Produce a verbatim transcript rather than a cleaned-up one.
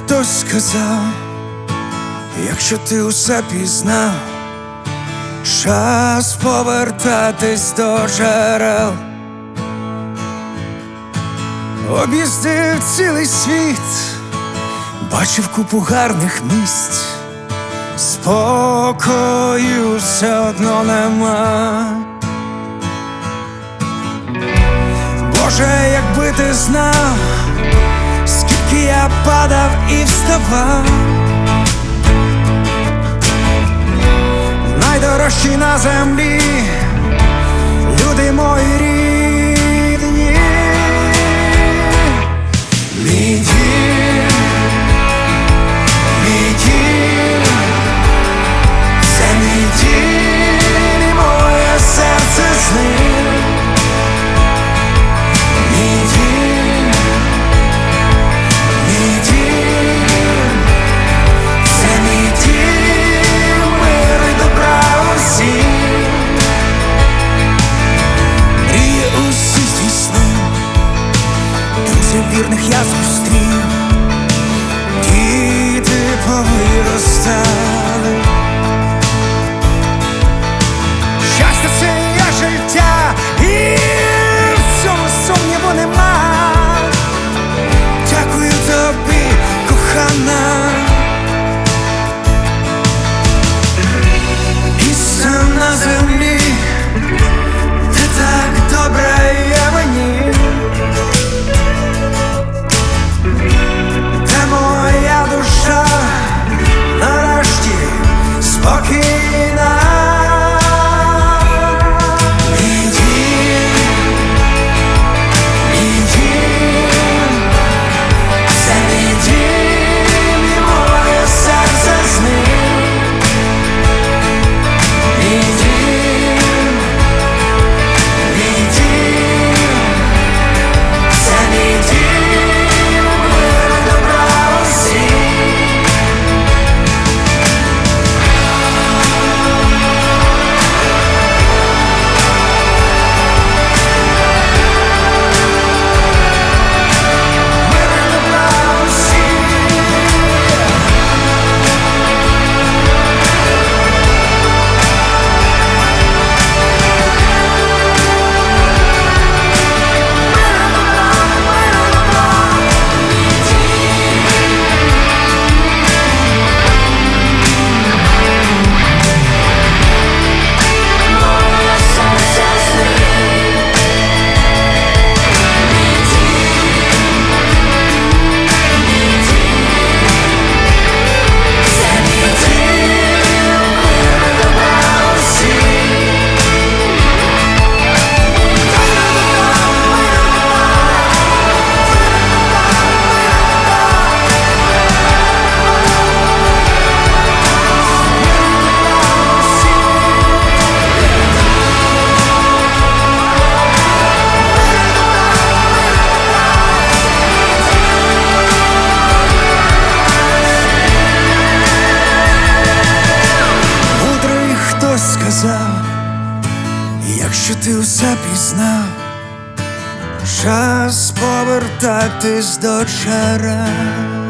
хтось сказав, якщо ти усе пізнав, час повертатись до джерел. Об'їздив цілий світ, бачив купу гарних місць, спокою все одно нема. Боже, якби ти знав, скільки я падав і вставав, найдорожчі на землі люди мої рідні. Мій дім, мій дім, це мій дім і моє серце з ним. Мій дім, мій дім, це мій дім, мир і добра усім. Мрії усі здійснив, друзів вірних я зустрів, діти повиростали. Щастя — це є життя, і в цьому сумніву нема. Дякую тобі, кохана. Місце на землі, ти так добре є мені, де моя душа нарешті спокійна. Мій дім, мій дім, це мій дім і моє серце з ним. Мій дім, мій дім, це мій дім, мир і добра усім. Мир і добра усім. Мудрий хтось сказав, якщо ти усе пізнав, час повертатись до джерел.